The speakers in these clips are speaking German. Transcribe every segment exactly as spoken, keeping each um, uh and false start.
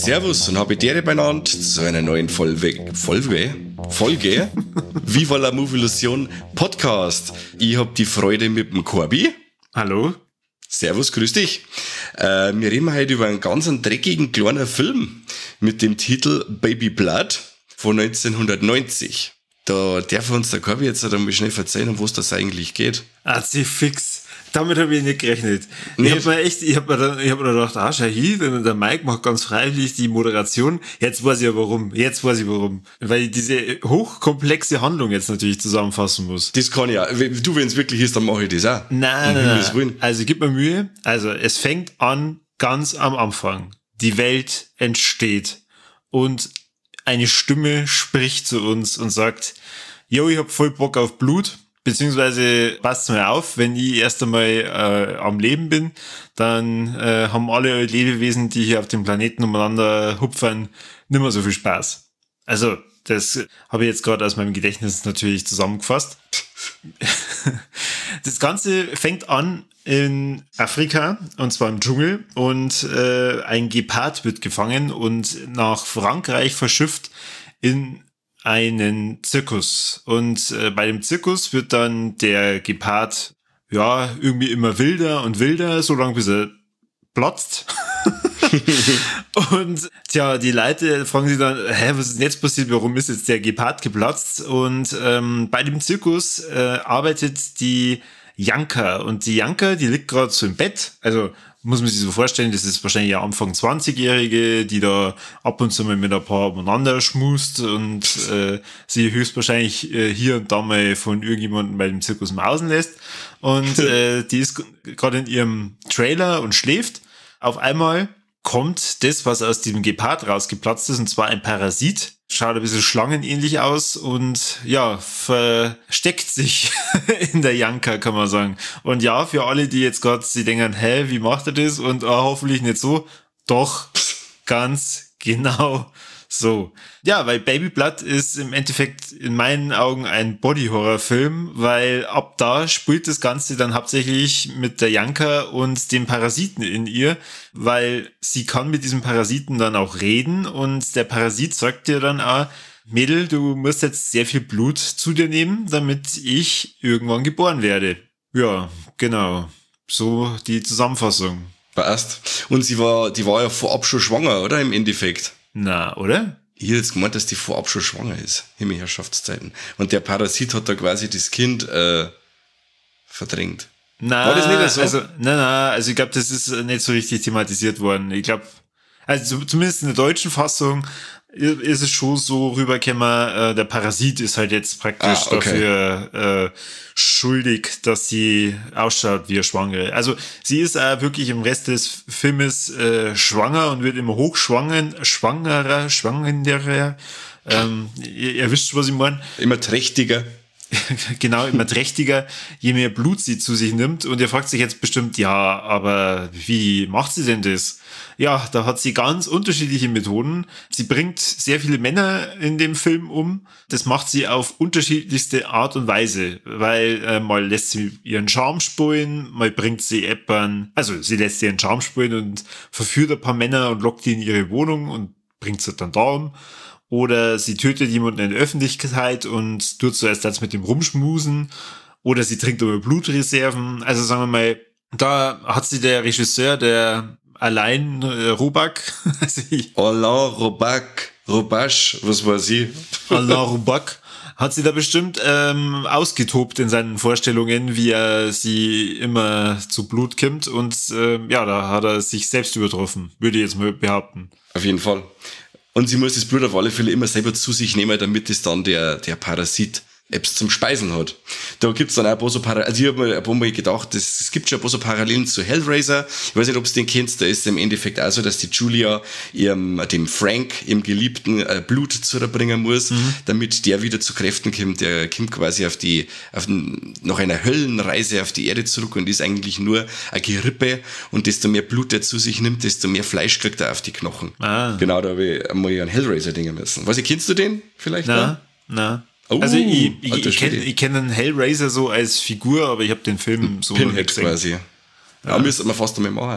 Servus und habe Ehre benannt zu einer neuen Folge, Folge, Folge Viva la Movilusion Podcast. Ich habe die Freude mit dem Corby. Hallo. Servus, grüß dich. Äh, wir reden heute über einen ganz dreckigen kleinen Film mit dem Titel Baby Blood von neunzehnhundertneunzig. Da darf uns der Corby jetzt einmal schnell erzählen, um was das eigentlich geht. Ah, sie fix. Damit habe ich nicht gerechnet. Nee. Ich habe mir echt, ich habe mir, dann, ich hab mir gedacht, ah, schau hier, der Mike macht ganz freiwillig die Moderation. Jetzt weiß ich ja warum. Jetzt weiß ich warum. Weil ich diese hochkomplexe Handlung jetzt natürlich zusammenfassen muss. Das kann ich ja. Du, wenn es wirklich ist, dann mache ich das auch. Nein, um nein, nein. Also gib mir Mühe. Also es fängt an ganz am Anfang. Die Welt entsteht. Und eine Stimme spricht zu uns und sagt, yo, ich hab voll Bock auf Blut. Beziehungsweise passt mir auf, wenn ich erst einmal äh, am Leben bin, dann äh, haben alle Lebewesen, die hier auf dem Planeten umeinander hupfern, nicht mehr so viel Spaß. Also, das habe ich jetzt gerade aus meinem Gedächtnis natürlich zusammengefasst. Das Ganze fängt an in Afrika, und zwar im Dschungel, und äh, ein Gepard wird gefangen und nach Frankreich verschifft in einen Zirkus. Und äh, bei dem Zirkus wird dann der Gepard ja irgendwie immer wilder und wilder, so lange bis er platzt. Und tja, die Leute fragen sich dann, hä, was ist denn jetzt passiert? Warum ist jetzt der Gepard geplatzt? Und ähm, bei dem Zirkus äh, arbeitet die Janka. Und die Janka, die liegt gerade so im Bett. Also muss man sich so vorstellen, das ist wahrscheinlich eine Anfang zwanzigjährige, die da ab und zu mal mit ein paar umeinander schmust und äh, sie höchstwahrscheinlich äh, hier und da mal von irgendjemandem bei dem Zirkus mausen lässt. Und äh, die ist gerade in ihrem Trailer und schläft. Auf einmal kommt das, was aus diesem Gepard rausgeplatzt ist, und zwar ein Parasit. Schaut ein bisschen schlangenähnlich aus und ja, versteckt sich in der Janka, kann man sagen. Und ja, für alle, die jetzt gerade sie denken, hä, wie macht er das? Und oh, hoffentlich nicht so. Doch, ganz genau so. Ja, weil Baby Blood ist im Endeffekt in meinen Augen ein Body-Horror-Film, weil ab da spielt das Ganze dann hauptsächlich mit der Janka und dem Parasiten in ihr, weil sie kann mit diesem Parasiten dann auch reden und der Parasit sagt dir dann auch, Mädel, du musst jetzt sehr viel Blut zu dir nehmen, damit ich irgendwann geboren werde. Ja, genau. So die Zusammenfassung. Passt. Und sie war, die war ja vorab schon schwanger, oder? Im Endeffekt. Na, oder? Ich hätte jetzt gemeint, dass die vorab schon schwanger ist. Himmelherrschaftszeiten. Und der Parasit hat da quasi das Kind äh, verdrängt. Na, war das nicht so? Also, nein, nein, also ich glaube, das ist nicht so richtig thematisiert worden. Ich glaube, also zumindest in der deutschen Fassung ist es schon so rübergekommen, äh, der Parasit ist halt jetzt praktisch ah, okay. dafür äh, schuldig, dass sie ausschaut wie eine Schwangere. Also sie ist auch wirklich im Rest des Filmes äh, schwanger und wird immer hochschwangen, schwangerer, schwangenderer. Ähm, ihr, ihr wisst, was ich meine. Immer trächtiger. Genau, immer trächtiger, je mehr Blut sie zu sich nimmt. Und ihr fragt sich jetzt bestimmt, ja, aber wie macht sie denn das? Ja, da hat sie ganz unterschiedliche Methoden. Sie bringt sehr viele Männer in dem Film um. Das macht sie auf unterschiedlichste Art und Weise, weil äh, mal lässt sie ihren Charme spulen, mal bringt sie Eppern, also sie lässt ihren Charme spulen und verführt ein paar Männer und lockt die in ihre Wohnung und bringt sie dann da um. Oder sie tötet jemanden in der Öffentlichkeit und tut zuerst als mit dem rumschmusen. Oder sie trinkt über Blutreserven. Also sagen wir mal, da hat sie der Regisseur, der Alain äh, Roback. Also Alain Roback, Robasch, was war sie? Alain Roback. Hat sie da bestimmt ähm, ausgetobt in seinen Vorstellungen, wie er sie immer zu Blut kommt. Und ähm, ja, da hat er sich selbst übertroffen, würde ich jetzt mal behaupten. Auf jeden Fall. Und sie muss das Blut auf alle Fälle immer selber zu sich nehmen, damit es dann der, der Parasit Apps zum Speisen hat. Da gibt's dann auch ein paar so Parallelen. Also ich habe mir ein paar Mal gedacht, es, es gibt schon ein paar so Parallelen zu Hellraiser. Ich weiß nicht, ob du den kennst. Da ist es im Endeffekt auch so, dass die Julia ihrem, dem Frank, ihrem Geliebten, äh, Blut zubringen muss, mhm. damit der wieder zu Kräften kommt. Der kommt quasi auf die, auf den, nach einer Höllenreise auf die Erde zurück und ist eigentlich nur ein Gerippe. Und desto mehr Blut er zu sich nimmt, desto mehr Fleisch kriegt er auf die Knochen. Ah. Genau, da habe ich einmal einen Hellraiser denken müssen. Weiß ich, kennst du den vielleicht? Na, na. Oh, also ich, ich, ich kenne ich kenn den Hellraiser so als Figur, aber ich habe den Film so Pinhead quasi. Ja, ja müsste man fast einmal machen.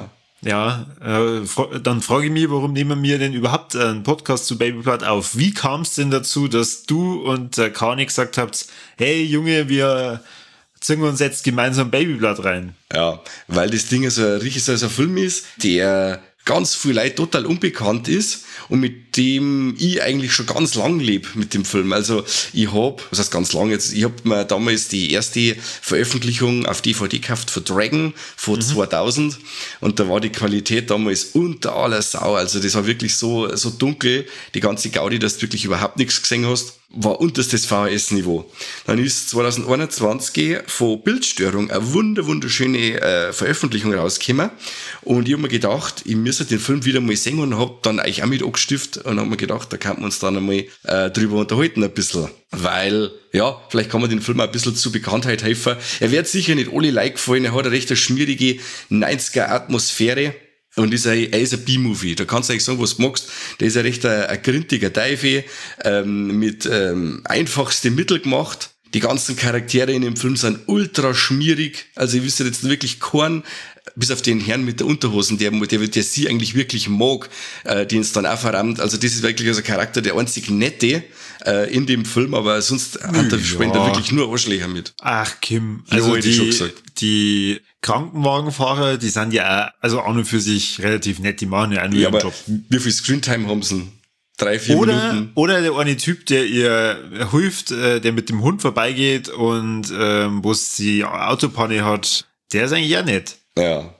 Ja, äh, fra- dann frage ich mich, warum nehmen wir denn überhaupt einen Podcast zu Babyblood auf? Wie kam es denn dazu, dass du und äh, Kani gesagt habt, hey Junge, wir ziehen uns jetzt gemeinsam Babyblood rein? Ja, weil das Ding so ein richtig so ein Film ist, der ganz viel Leute total unbekannt ist und mit dem ich eigentlich schon ganz lang lebe mit dem Film. Also ich hab, was heißt ganz lang jetzt, ich hab mir damals die erste Veröffentlichung auf D V D gekauft von Dragon von mhm. zweitausend und da war die Qualität damals unter aller Sau. Also das war wirklich so, so dunkel, die ganze Gaudi, dass du wirklich überhaupt nichts gesehen hast, war unterstes V H S-Niveau. Dann ist zwanzig einundzwanzig von Bildstörung eine wunder, wunderschöne äh, Veröffentlichung rausgekommen und ich hab mir gedacht, ich müsste den Film wieder mal sehen und hab dann euch auch mit angestiftet und hab mir gedacht, da kann man uns dann einmal äh, drüber unterhalten ein bisschen. Weil, ja, vielleicht kann man den Film auch ein bisschen zu Bekanntheit helfen. Er wird sicher nicht alle Leute gefallen, er hat eine recht eine schmierige neunziger-Atmosphäre. Und ist ein, er ist ein B-Movie. Da kannst du eigentlich sagen, was du magst. Der ist ein recht ein, ein grintiger Teufel, ähm, mit ähm, einfachste Mittel gemacht. Die ganzen Charaktere in dem Film sind ultra schmierig. Also ich wüsste jetzt wirklich keinen, bis auf den Herrn mit der Unterhosen, der, der, der sie eigentlich wirklich mag, äh, den es dann auch verrammt. Also das ist wirklich also ein Charakter, der einzig nette äh, in dem Film, aber sonst hat der Spender ja. wirklich nur Arschlöcher mit. Ach Kim, also ja, die, die Krankenwagenfahrer, die sind ja auch, also an und für sich relativ nett, die machen ja auch nur ja, ihren Job. Wie viel Screentime haben sie? Drei, vier oder, Minuten. Oder der eine Typ, der ihr hilft, äh, der mit dem Hund vorbeigeht und ähm, wo sie Autopanne hat, der ist eigentlich auch nett. Ja.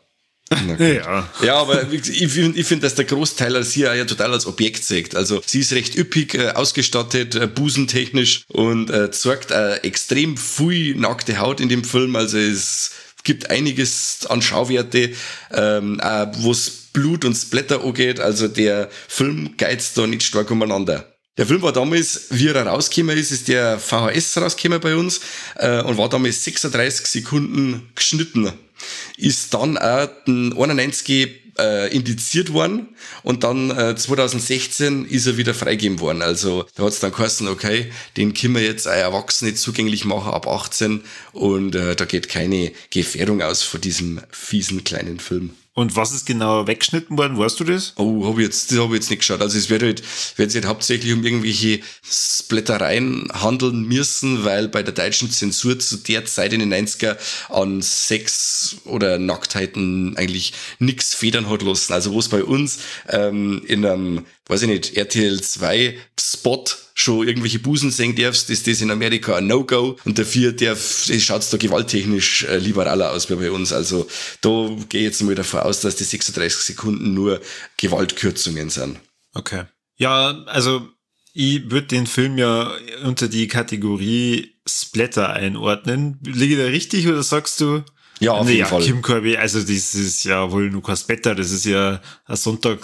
Ja. ja, aber ich finde, ich find, dass der Großteil sie ja total als Objekt sieht. Also sie ist recht üppig äh, ausgestattet, äh, busentechnisch und äh, zeigt äh, extrem viel nackte Haut in dem Film. Also es gibt einiges an Schauwerte, ähm, äh, wo es Blut und Splatter angeht. Also der Film geizt da nicht stark umeinander. Der Film war damals, wie er rausgekommen ist, ist der V H S rausgekommen bei uns äh, und war damals sechsunddreißig Sekunden geschnitten. Ist dann auch den einundneunzig äh, indiziert worden und dann äh, zwanzig sechzehn ist er wieder freigegeben worden. Also da hat es dann geheißen, okay, den können wir jetzt auch Erwachsene zugänglich machen ab achtzehn und äh, da geht keine Gefährdung aus von diesem fiesen kleinen Film. Und was ist genau weggeschnitten worden, weißt du das? Oh, hab ich jetzt, das habe ich jetzt nicht geschaut. Also es wird halt, wird sich halt hauptsächlich um irgendwelche Splattereien handeln müssen, weil bei der deutschen Zensur zu der Zeit in den neunziger an Sex oder Nacktheiten eigentlich nix federn hat lassen. Also wo es bei uns ähm, in einem, weiß ich nicht, R T L zwei Spot schon irgendwelche Busen sehen darfst, ist das in Amerika ein No-Go und dafür darf, schaut's da gewalttechnisch äh, liberaler aus wie bei uns. Also da gehe ich jetzt mal davon aus, dass die sechsunddreißig Sekunden nur Gewaltkürzungen sind. Okay. Ja, also ich würde den Film ja unter die Kategorie Splatter einordnen. Liege da richtig oder sagst du? Ja, auf nee, jeden ja, Fall. Kim Kirby, also das ist ja wohl nur kein Splatter, das ist ja ein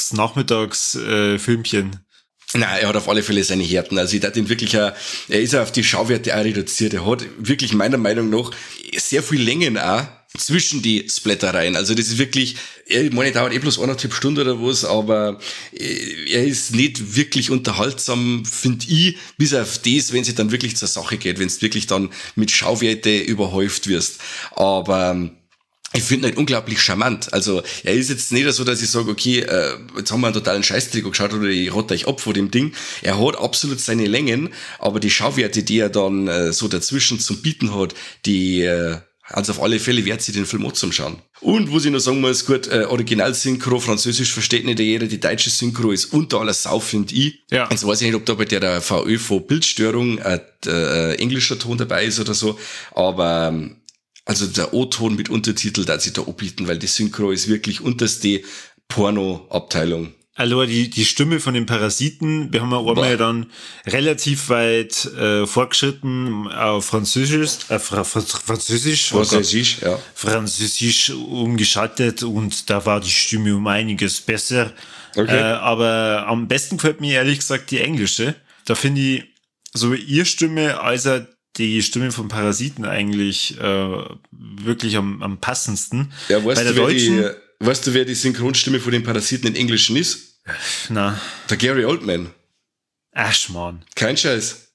Sonntags-Nachmittags-Filmchen. Äh, Nein, er hat auf alle Fälle seine Härten. Also ich dachte ihn wirklich, er ist auf die Schauwerte auch reduziert. Er hat wirklich meiner Meinung nach sehr viel Längen auch zwischen die Splattereien. Also das ist wirklich, ich meine, dauert eh bloß eineinhalb Stunden oder was, aber er ist nicht wirklich unterhaltsam, finde ich, bis auf das, wenn es dann wirklich zur Sache geht, wenn es wirklich dann mit Schauwerte überhäuft wirst. Aber ich finde ihn halt unglaublich charmant. Also er ist jetzt nicht so, dass ich sage, okay, äh, jetzt haben wir einen totalen Scheißtrick geschaut oder ich rotte euch ab vor dem Ding. Er hat absolut seine Längen, aber die Schauwerte, die er dann äh, so dazwischen zum Bieten hat, die äh, also auf alle Fälle wert sich den Film auch zum Schauen. Und was ich noch sagen muss, gut, äh, Original-Synchro, Französisch versteht nicht jeder, die deutsche Synchro ist unter aller Sau, finde ich. Ja. Jetzt weiß ich nicht, ob da bei der, der V Ö von Bildstörung äh, äh, englischer Ton dabei ist oder so, aber ähm, also der O-Ton mit Untertitel, da sich da anbieten, weil die Synchro ist wirklich unterste Porno-Abteilung. Also die, die Stimme von den Parasiten, wir haben ja einmal dann relativ weit äh, fortgeschritten auf Französisch, äh, Fra- Fra- Französisch, Französisch, ja. Französisch umgeschaltet und da war die Stimme um einiges besser. Okay. Äh, aber am besten gefällt mir ehrlich gesagt die englische. Da finde ich so ihr Stimme als auch die Stimme von Parasiten eigentlich äh, wirklich am, am passendsten. Ja, weißt Bei der du, wer deutschen, die, weißt du, wer die Synchronstimme von den Parasiten in Englischen ist? Na. Der Gary Oldman. Ach, Schmarrn. Kein Scheiß.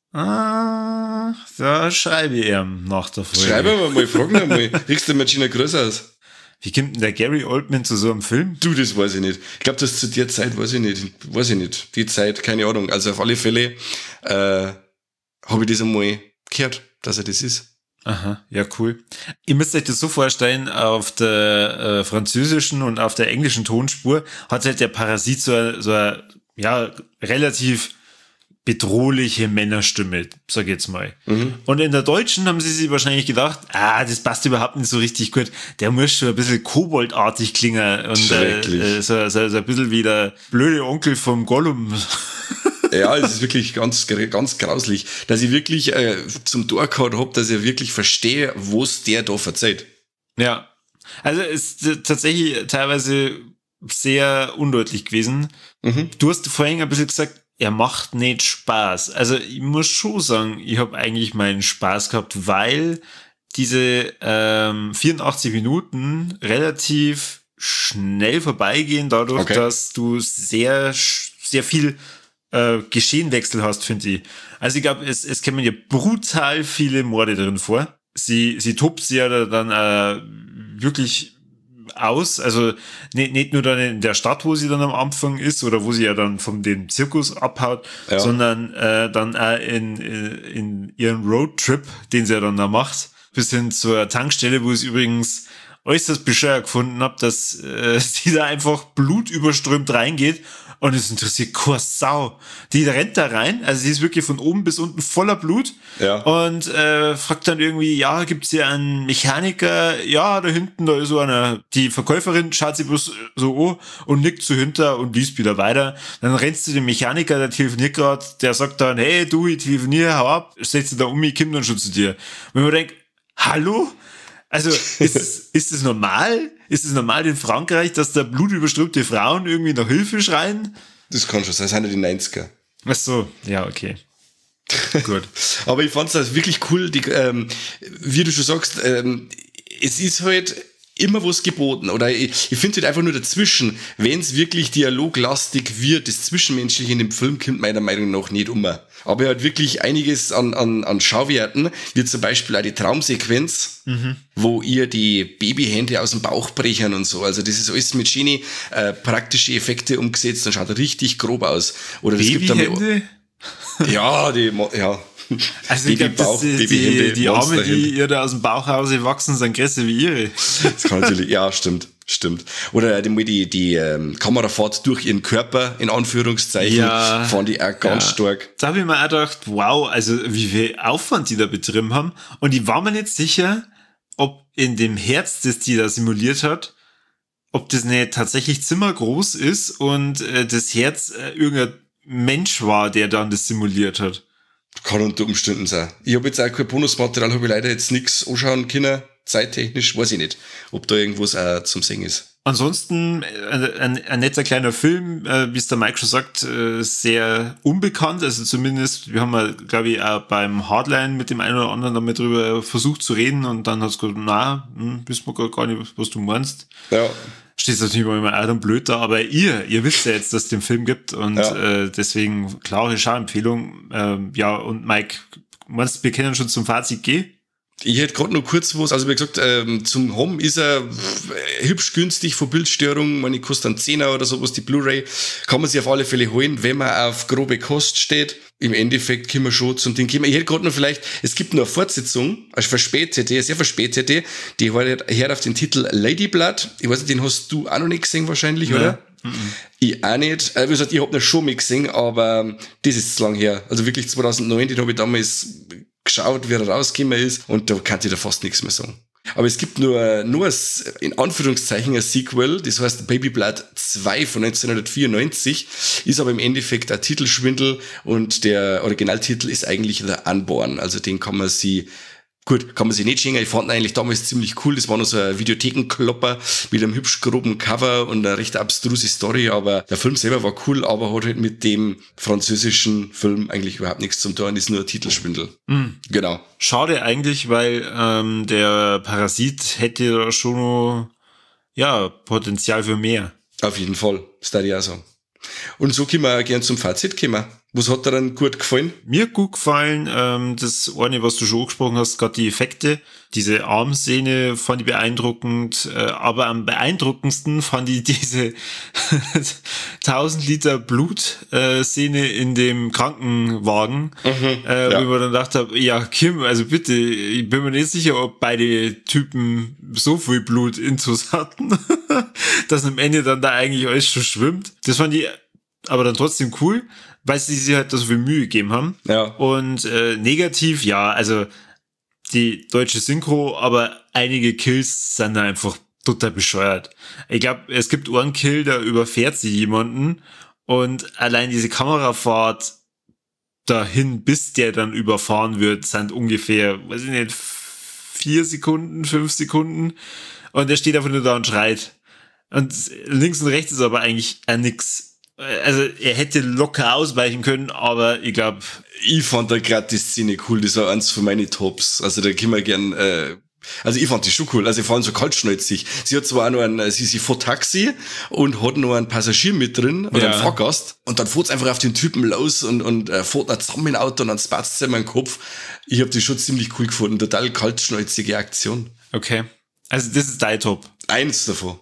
Ah, da schreibe ich ihm nach der Folge. Schreib mal, mal, fragen wir mal. Riechst du Margina Groß aus? Wie kommt denn der Gary Oldman zu so einem Film? Du, das weiß ich nicht. Ich glaube, das zu der Zeit, weiß ich nicht. Weiß ich nicht. Die Zeit, keine Ahnung. Also auf alle Fälle äh, habe ich das einmal gehört, dass er das ist. Aha, ja, cool. Ihr müsst euch das so vorstellen, auf der äh, französischen und auf der englischen Tonspur hat halt der Parasit so eine, so eine, ja, relativ bedrohliche Männerstimme, sag ich jetzt mal. Mhm. Und in der deutschen haben sie sich wahrscheinlich gedacht, ah, das passt überhaupt nicht so richtig gut. Der muss schon ein bisschen koboldartig klingen und äh, so, so, so ein bisschen wie der blöde Onkel vom Gollum. Ja, es ist wirklich ganz, ganz grauslich, dass ich wirklich äh, zum Tor gehabt habe, dass ich wirklich verstehe, was der da verzeiht. Ja, also es ist tatsächlich teilweise sehr undeutlich gewesen. Mhm. Du hast vorhin ein bisschen gesagt, er macht nicht Spaß. Also ich muss schon sagen, ich habe eigentlich meinen Spaß gehabt, weil diese ähm, vierundachtzig Minuten relativ schnell vorbeigehen, dadurch, okay. dass du sehr, sehr viel äh, Geschehenwechsel hast, finde ich. Also ich glaube, es, es kommen ja brutal viele Morde drin vor. Sie, sie tobt sie ja dann äh, wirklich aus, also nicht, nicht nur dann in der Stadt, wo sie dann am Anfang ist oder wo sie ja dann von dem Zirkus abhaut, ja. sondern äh, dann auch in, in ihren Roadtrip, den sie ja dann da macht, bis hin zur Tankstelle, wo ich es übrigens äußerst bescheuert gefunden habe, dass äh, sie da einfach blutüberströmt reingeht und es interessiert keine Sau. Die rennt da rein, also sie ist wirklich von oben bis unten voller Blut ja. und äh, fragt dann irgendwie, ja, gibt's hier einen Mechaniker? Ja, da hinten, da ist so eine, die Verkäuferin schaut sie bloß so an und nickt so hinter und liest wieder weiter. Dann rennst du den Mechaniker, der telefoniert gerade, der sagt dann, hey, du, ich telefoniere, hau ab, setz dich da um, ich komm dann schon zu dir. Und wenn man denkt, hallo? Also, ist es, ist es normal? Ist es normal in Frankreich, dass da blutüberströmte Frauen irgendwie nach Hilfe schreien? Das kann schon sein, das sind ja die neunziger. Ach so, ja, okay. Gut. Aber ich fand's das wirklich cool, die, ähm, wie du schon sagst, ähm, es ist halt immer was geboten. Oder ich, ich finde halt einfach nur dazwischen, wenn es wirklich dialoglastig wird, das Zwischenmenschliche in dem Film kommt meiner Meinung nach nicht um. Aber er hat wirklich einiges an, an, an Schauwerten, wie zum Beispiel auch die Traumsequenz, mhm. wo ihr die Babyhände aus dem Bauch brechen und so. Also das ist alles mit schönen äh, praktische Effekte umgesetzt und schaut richtig grob aus. Oder das Babyhände? Gibt ja, die, ja. Also ich glaube, dass die, die, die Arme, die ihr da aus dem Bauch rauswachsen, sind größer wie ihre. Das kann natürlich, ja, stimmt, stimmt. Oder die, die, die ähm, Kamerafahrt durch ihren Körper, in Anführungszeichen, ja, fand ich auch ganz ja. stark. Da habe ich mir auch gedacht, wow, also wie viel Aufwand die da betrieben haben. Und ich war mir nicht sicher, ob in dem Herz, das die da simuliert hat, ob das nicht tatsächlich zimmergroß ist und äh, das Herz äh, irgendein Mensch war, der dann das simuliert hat. Kann unter Umständen sein. Ich habe jetzt auch kein Bonusmaterial, habe ich leider jetzt nichts anschauen können. Zeittechnisch weiß ich nicht, ob da irgendwas auch zum Singen ist. Ansonsten ein, ein, ein netter kleiner Film, äh, wie es der Mike schon sagt, äh, sehr unbekannt. Also zumindest, wir haben mal, glaube ich, auch beim Hardline mit dem einen oder anderen damit drüber versucht zu reden und dann hat es gesagt, na, hm, wissen wir gar nicht, was du meinst. Ja. Steht natürlich immer auch dann blöd da, aber ihr, ihr wisst ja jetzt, dass es den Film gibt und ja. äh, deswegen klare Schauempfehlung. Ähm, ja, und Mike, meinst du, wir können schon zum Fazit gehen? Ich hätte gerade noch kurz was, also wie gesagt, ähm, zum Home ist er äh, hübsch günstig von Bildstörung, meine, kostet einen Zehner oder sowas, die Blu-ray, kann man sich auf alle Fälle holen, wenn man auf grobe Kost steht. Im Endeffekt können wir schon zum Ding kommen. Ich hätte gerade noch vielleicht, es gibt noch eine Fortsetzung, also verspätete, sehr verspätete, die hört auf den Titel Lady Blood. Ich weiß nicht, den hast du auch noch nicht gesehen wahrscheinlich, ja. Oder? Mhm. Ich auch nicht. Äh, wie gesagt, ich habe ihn schon mal gesehen, aber das ist zu lang her. Also wirklich zweitausendneun, den habe ich damals geschaut, wie er rausgekommen ist, und da kann ich da fast nichts mehr sagen. Aber es gibt nur, nur ein, in Anführungszeichen ein Sequel, das heißt Baby Blood zwei von neunzehnhundertvierundneunzig, ist aber im Endeffekt ein Titelschwindel und der Originaltitel ist eigentlich The Unborn, also den kann man sich, gut, kann man sich nicht schenken, ich fand ihn eigentlich damals ziemlich cool, das war noch so ein Videothekenklopper mit einem hübsch groben Cover und eine recht abstruse Story, aber der Film selber war cool, aber hat halt mit dem französischen Film eigentlich überhaupt nichts zum tun, ist nur ein Titelschwindel. Mhm. Genau. Schade eigentlich, weil ähm, der Parasit hätte da schon noch, ja, Potenzial für mehr. Auf jeden Fall, das darf ich auch sagen. Und so können wir auch gern zum Fazit kommen. Was hat dir dann gut gefallen? Mir gut gefallen, ähm, das eine, was du schon angesprochen hast, gerade die Effekte. Diese Armszene fand ich beeindruckend, äh, aber am beeindruckendsten fand ich diese tausend Liter Blut-Szene in dem Krankenwagen, mhm, äh, ja. wo ich mir dann gedacht habe, ja Kim, also bitte, ich bin mir nicht sicher, ob beide Typen so viel Blut intus hatten, dass am Ende dann da eigentlich alles schon schwimmt. Das fand ich aber dann trotzdem cool, weil sie sich halt so viel Mühe gegeben haben. Ja. Und äh, negativ, ja, also die deutsche Synchro, aber einige Kills sind da einfach total bescheuert. Ich glaube, es gibt einen Kill, da überfährt sie jemanden und allein diese Kamerafahrt dahin, bis der dann überfahren wird, sind ungefähr, weiß ich nicht, vier Sekunden, fünf Sekunden und der steht einfach nur da und schreit. Und links und rechts ist aber eigentlich auch nix. Also er hätte locker ausweichen können, aber ich glaube... Ich fand da gerade die Szene cool, das war eins von meinen Tops. Also da können wir gern... Äh, also ich fand die schon cool, also ich fand so kaltschnäuzig. Sie hat zwar auch noch einen, sie, sie fährt Taxi und hat noch einen Passagier mit drin, oder ja. einen Fahrgast, und dann fährt einfach auf den Typen los und, und äh, fährt dann zusammen in Auto und dann spatzt sie in meinen Kopf. Ich habe die schon ziemlich cool gefunden, total kaltschnäuzige Aktion. Okay, also das ist dein Top. Eins davon.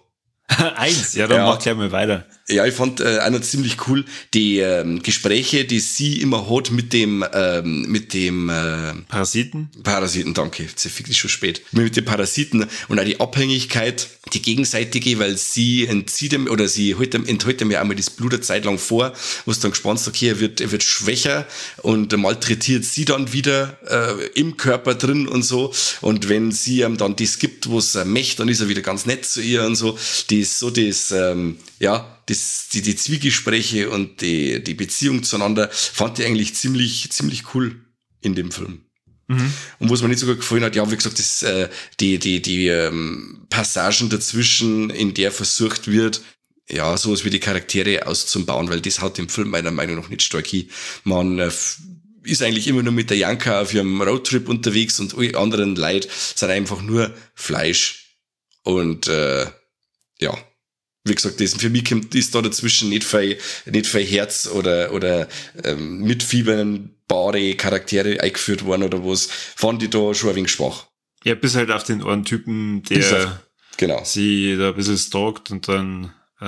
Eins, ja, dann ja. mach gleich mal weiter. Ja, ich fand äh, auch noch ziemlich cool die ähm, Gespräche, die sie immer hat mit dem ähm, mit dem äh, Parasiten. Parasiten, danke. Jetzt ist wirklich schon spät. Mit den Parasiten und auch die Abhängigkeit, die gegenseitige, weil sie entzieht ihm oder sie hält ihm, enthält ihm ja einmal das Blut eine Zeit lang vor, wo es dann gespannt ist, okay, er wird er wird schwächer und malträtiert sie dann wieder äh, im Körper drin und so. Und wenn sie ihm dann das gibt, wo es er möchte, dann ist er wieder ganz nett zu ihr und so. Die ist so das ähm, ja, das, die, die Zwiegespräche und die, die Beziehung zueinander fand ich eigentlich ziemlich, ziemlich cool in dem Film. Mhm. Und was mir nicht so gut gefallen hat, ja, wie gesagt, das, äh, die, die, die ähm, Passagen dazwischen, in der versucht wird, ja, sowas wie die Charaktere auszubauen, weil das haut dem Film meiner Meinung nach nicht stark hin. Man äh, ist eigentlich immer nur mit der Janka auf ihrem Roadtrip unterwegs und alle anderen Leute sind einfach nur Fleisch. Und äh, ja, wie gesagt, das, für mich kommt, ist da dazwischen nicht viel, nicht viel Herz oder, oder ähm, mitfiebernbare Charaktere eingeführt worden oder was, fand ich da schon ein wenig schwach. Ja, bis halt auf den einen Typen, der auf, genau. sie da ein bisschen stalkt und dann äh,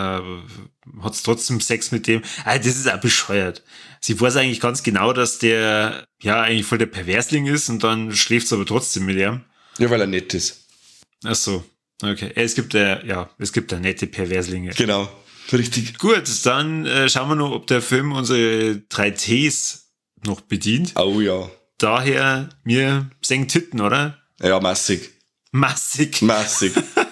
hat es trotzdem Sex mit dem. Ah, das ist auch bescheuert. Sie weiß eigentlich ganz genau, dass der ja eigentlich voll der Perversling ist und dann schläft sie aber trotzdem mit ihm. Ja, weil er nett ist. Ach so. Okay, es gibt ja, ja, es gibt da nette Perverslinge. Genau, richtig. Gut, dann äh, schauen wir noch, ob der Film unsere drei Ts noch bedient. Oh ja. Daher, mir senkt Titten, oder? Ja, massig. Massig. Massig.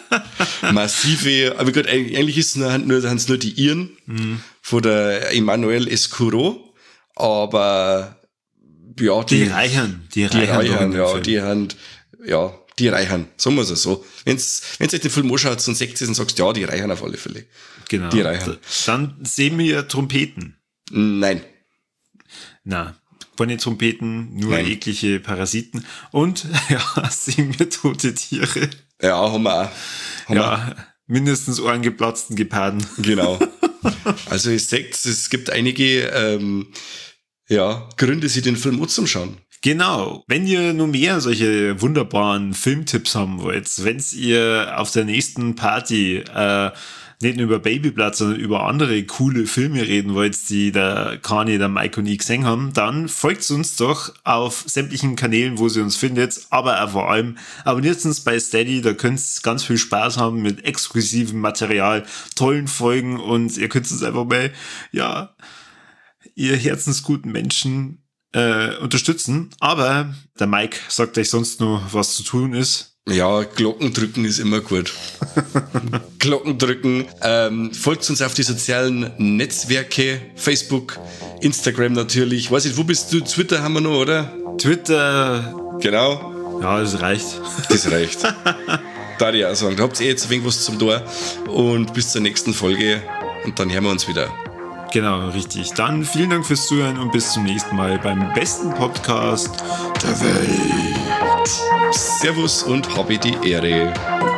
Massive, aber gut, eigentlich ist es nur, nur, nur die Iren mhm. von der Emmanuel Escuro, aber ja, die, die reichern, die, die reichern, reichern ja, Film. die haben, ja, die reichern, sagen wir es so. Wenn's, wenn's euch den Film anschaut und seht und sagst, ja, die reichern auf alle Fälle. Genau. Die reichern. Dann sehen wir Trompeten. Nein. Na, keine Trompeten, nur Nein. eklige Parasiten. Und, ja, sehen wir tote Tiere. Ja, haben wir auch. Haben ja, wir. mindestens einen geplatzten Geparden. Genau. Also ihr seht, es gibt einige ähm, ja, Gründe, sich den Film anzuschauen. Genau. Wenn ihr nur mehr solche wunderbaren Filmtipps haben wollt, wenn ihr auf der nächsten Party äh, nicht nur über Babyblood, sondern über andere coole Filme reden wollt, die der Kani, der Mike und ich gesehen haben, dann folgt uns doch auf sämtlichen Kanälen, wo ihr uns findet, aber auch vor allem abonniert uns bei Steady, da könnt ihr ganz viel Spaß haben mit exklusivem Material, tollen Folgen und ihr könnt uns einfach mal, ja, ihr herzensguten Menschen Äh, unterstützen, aber der Mike sagt euch sonst noch, was zu tun ist. Ja, Glocken drücken ist immer gut. Glocken drücken. Ähm, folgt uns auf die sozialen Netzwerke, Facebook, Instagram natürlich. Weiß nicht, wo bist du? Twitter haben wir noch, oder? Twitter. Genau. Ja, das reicht. Das reicht. Da ich auch sagen. Da habt ihr jetzt ein wenig was zum Tor und bis zur nächsten Folge und dann hören wir uns wieder. Genau, richtig. Dann vielen Dank fürs Zuhören und bis zum nächsten Mal beim besten Podcast der Welt. Servus und habe die Ehre.